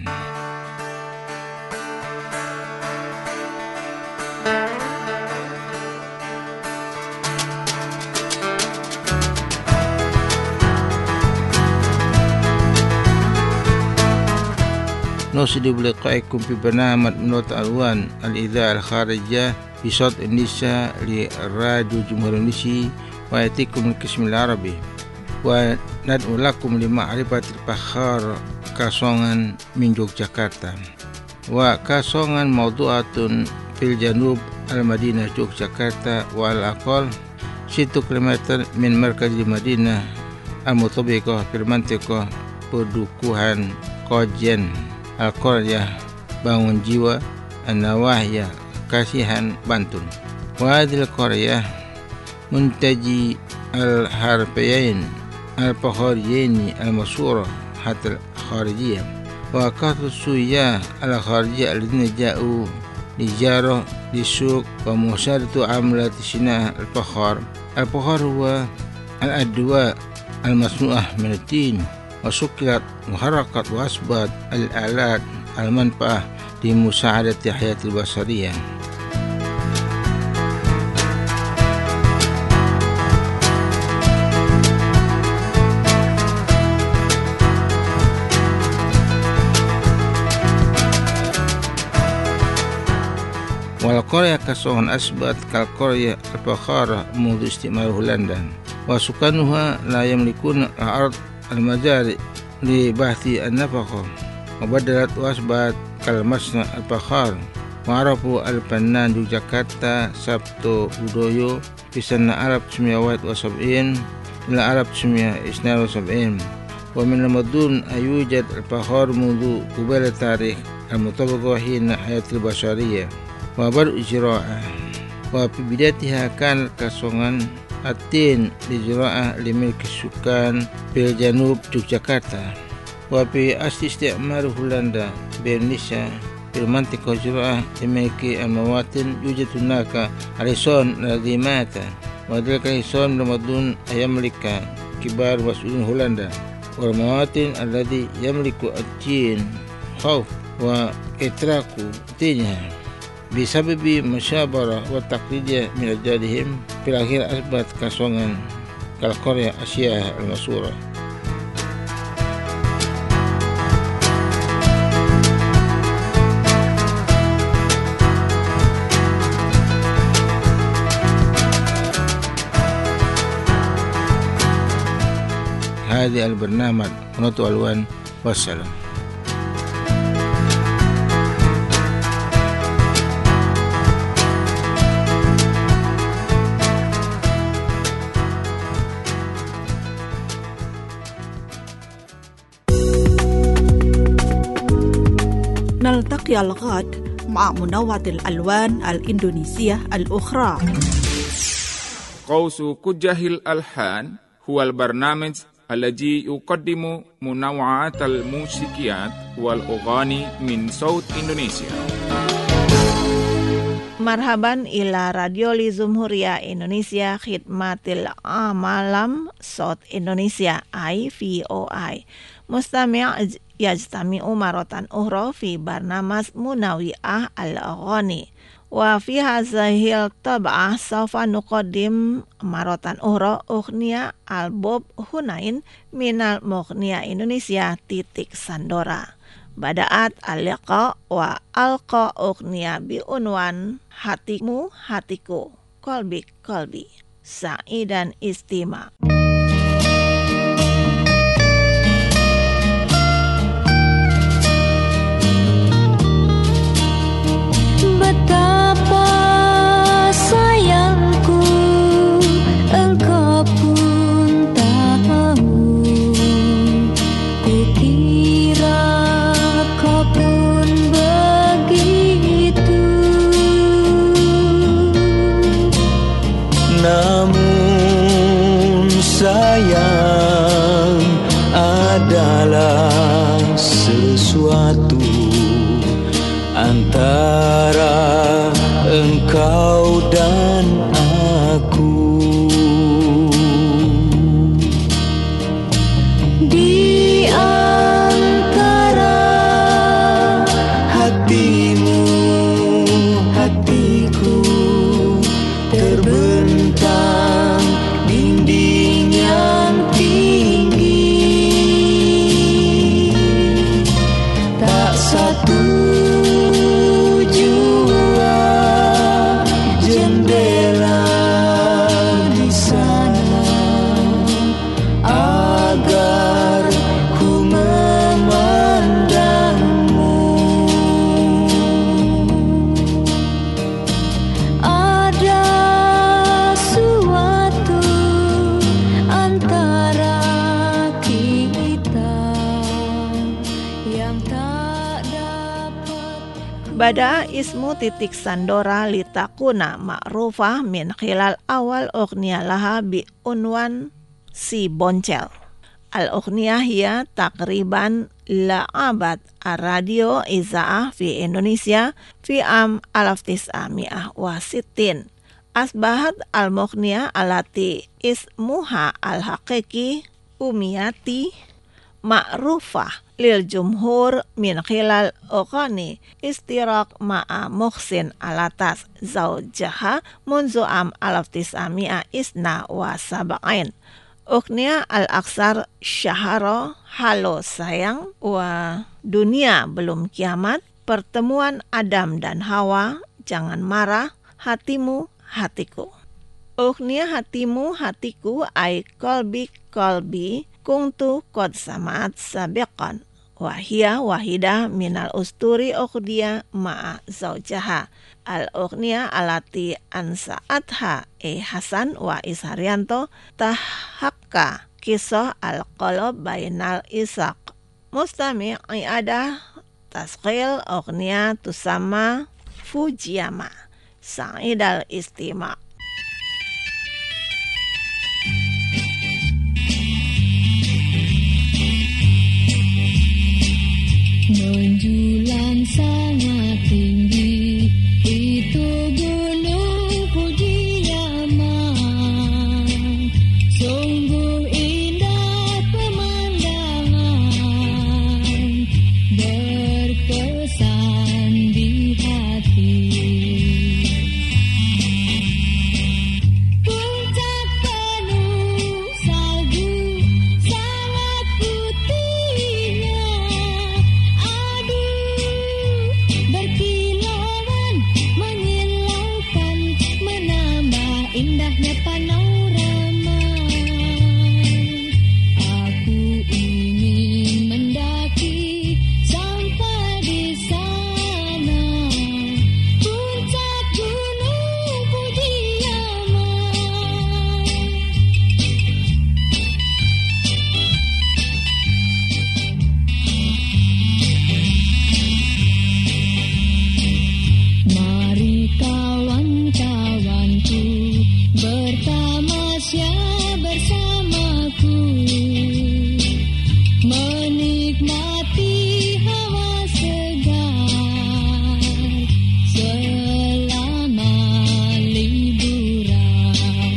نوصل بلقائكم في برنامج منوط ألوان الإذاعة الخارجية في صوت النساء لراديو جمهورية الإندونيسيا ويأتيكم القسم العربي وندعو لكم لمعرفة الفخار كاسونgan من يوغياكرتا وكاسونgan موضوعة في الجنوب المدينة يوغياكرتا وعلى الأقل ستة كيلومتر من مركز المدينة المطبقة في المنطقة Pedukuhan Kojen Al-Qaryah Bangun Jiwa An-Nawahiyah Kasihan Bantun. وهذه القرية منتجي الحرفيين البخاريين المشهورة حتى الخارجية وكثرة السياح الخارجية الذين جاءوا لزيارة للسوق ومشاهدة عمليات صناعة الفخار. الفخار هو الأدواء المصنوعة من التين وشكلت محركات وأصبحت الآلات المنفعة لمساعدة الحياة البشرية. والقرية كاسونgan أصبحت كالقرية الفخارة منذ استعمار هولندا وسكانها لا يملكون الأرض المزارع لبحث النفقة وبدلت وأصبحت كالمصنع الفخار. وعرفوا الفنان يوغياكرتا سابتو بودويو في سنة ألف وتسعمائة وواحد وسبعين إلى ألف وتسعمائة واثنين وسبعين ومن المظنون أن يوجد الفخار منذ قبل التاريخ المطابق حين حياة البشرية وبدء الزراعة. وفي بدايتها كان كاسونgan التين للزراعة لملك السكان في جنوب يوغياكرتا. وفي أصل استعمار هولندا بإندونيسيا في المنطقة الزراعة لملك المواطن يوجد هناك ريسون الذي مات وذلك الريسون المظنون أن يملك كبار مسؤولين هولندا والمواطن الذي يملك التين خوف وإتراك تينها بسبب مشابرة والتقليدية من أجدادهم. في الأخير أثبت كاسونgan كالقرية آسيا المشهورة. هذه البرنامج منوط ألوان والسلام. نلتقي الغد مع منوعة الألوان الإندونيسية الأخرى. قوس كجه الألحان هو البرنامج الذي يقدم منوعات الموسيقيات والأغاني من صوت إندونيسيا. Marhaban ila Radio li Jumhuriyah Indonesia Khidmatil Amalam Sot Indonesia I V O I. Mustami' yajtami'u maratan ukhra fi barnamas munawi'ah al-aghani. Wa fi hazahil tab'ah sawfa nuqaddim maratan ukhra ughniya al-bob hunain minal mughniya Indonesia titik Sandora. Bada'at al-liqa wa alqa ughniya bi unwan hatimu hatiku. kolbi kolbi sa'idan istima. Betapa sayangku engkau pun tahu, kukira kau pun begitu. Namun sayang adalah sesuatu antara engkau dan aku. Di antara Hatimu, hatiku terbentang dinding yang tinggi. Tak satu jua jendela di sana agar ku memandangmu. ada suatu antara kita yang tak dapat. Bada ismu titik sandora litakuna ma'rufah min khilal awal ughniya laha bi unwan si boncel. Al-ughniya hiya takriban la'abat ar-radio iza'ah fi Indonesia fi am alaf tis'amiyah wa sittin. Asbahat al-mughniya alati ismuha al-haqiqi umiyati ma'rufah lil jumhur min khilal ughani istirak ma'a muhsin alatas zawjaha munzu am alaf tis'amiyah isna wa sab'ain. Ughniya al-aksar syahara halo sayang wa dunia belum kiamat, pertemuan Adam dan Hawa, jangan marah, hatimu hatiku. Ughniya hatimu hatiku ay kolbi kolbi kuntu qad samaat sabiqan wahia wahidah minal usturi ukhdiya ma'a zawjaha. Al-ughniya alati ansa'atha e Hasan wa Isharyanto tahakka kisah al-qolob bainal isaq. Mustami' i'adah tasqil ughniya tusama Fujiyama sa'idal istima'. Menjulang sangat tinggi itu gunung Fujiyama, sungguh indah pemandangan, berkesan di hati. Puncak penuh salju sangat putihnya, berkilauan menyilaukan, menambah indahnya panorama. Aku ingin mendaki sampai di sana, puncak gunung Fujiyama. Mari kawan-kawanku bertamasya bersamaku, menikmati hawa segar selama liburan.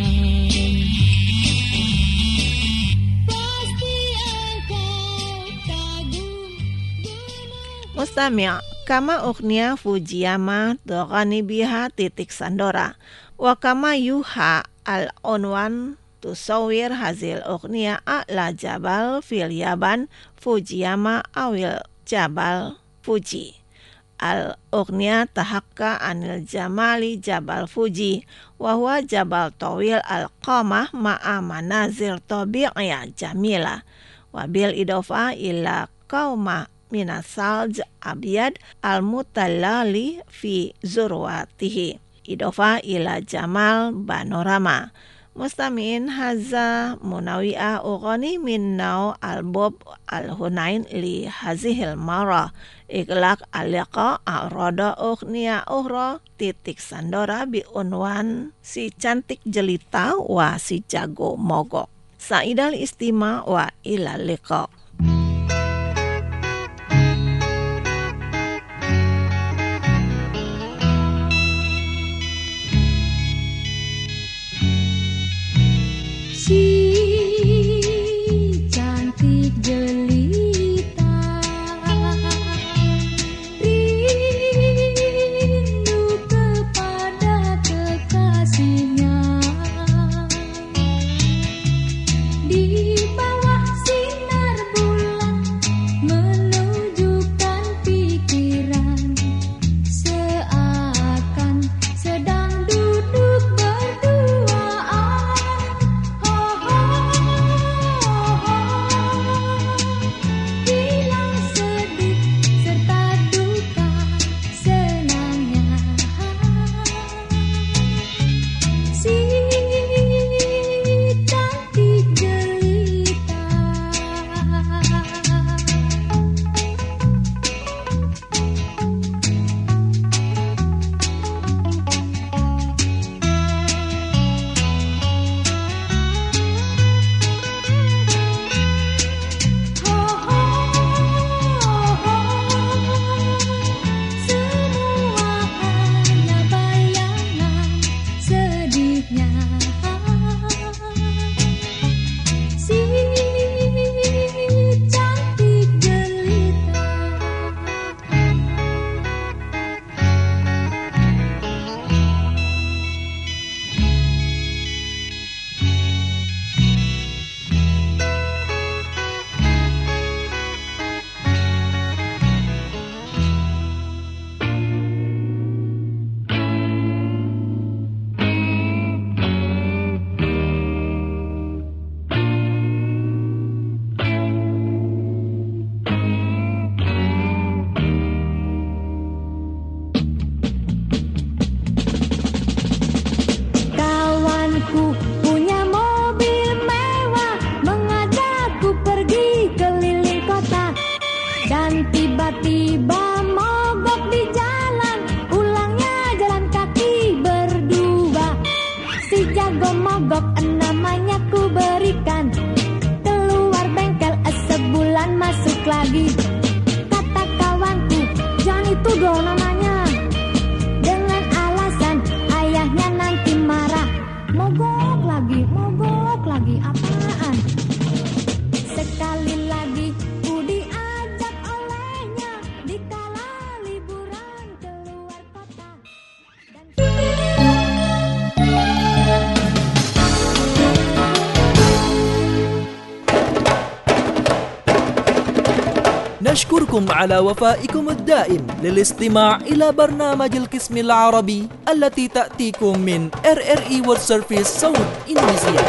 Pasti engkau kagum gunung. Mustami' kama ughniya Fujiyama tughani biha titik sandora wa kama yuha al-unwan tusawir hazil ughniya a'la jabal fil Yaban Fujiyama awil jabal Fuji. al-Ughnia tahakka anil jamali Jabal Fuji wa huwa jabal tawil al-qamah ma'a manazir tabi'iyah jamila wa bil idofa ila qauma minasalj abyad al-mutallali fi zurwatihi idofa ila jamal panorama. Mustami'in haza munawi'a ughani min naw al-bob al-hunain li hazihil mara iklak al-liqa a'rada ughniya ukhra titik sandora bi unwan si cantik jelita wa si jago mogok. Sa'idal istima wa ilal liqa. Si cantik jelita rindu kepada kekasihnya di bawah sinar bulan menunjukkan pikiran seakan sedang duduk berduaan. نشكركم على وفائكم الدائم للاستماع إلى برنامج القسم العربي التي تأتيكم من إر إر إي World Service صوت إندونيسيا.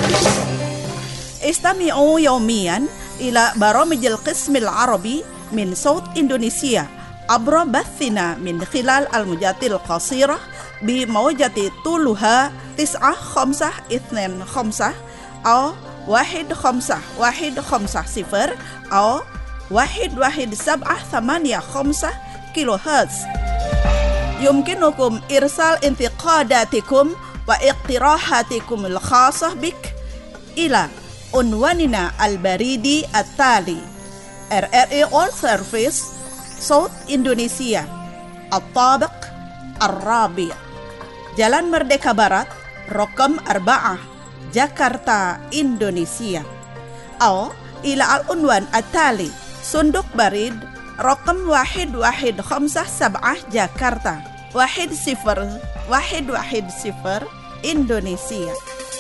استمعوا يوميا إلى برامج القسم العربي من صوت إندونيسيا عبر بثنا من خلال الموجات القصيرة بموجة طولها تسعة خمسة اثنين خمسة أو واحد خمسة واحد خمسة صفر أو واحد واحد سبعة ثمانية خمسة كيلو هرتز. يمكنكم إرسال انتقاداتكم واقتراحاتكم الخاصة بك إلى عنواننا البريدي التالي إر إر إي World Service صوت إندونيسيا الطابق الرابع Jalan Merdeka Barat رقم أربعة جاكرتا إندونيسيا أو إلى العنوان التالي صندوق بريد رقم واحد واحد خمسة سبعة جاكرتا واحد صفر واحد واحد صفر إندونيسيا.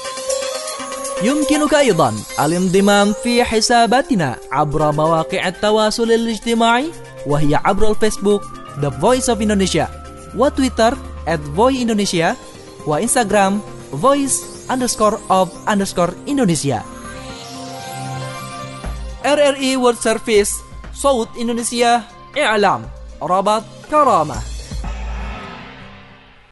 يمكنك أيضا الانضمام في حساباتنا عبر مواقع التواصل الاجتماعي وهي عبر الفيسبوك The Voice of Indonesia, wa Twitter at Voice Indonesia, wa Instagram Voice underscore of underscore Indonesia. R R I World Service, Saud Indonesia, I'lam, Rabat Karamah.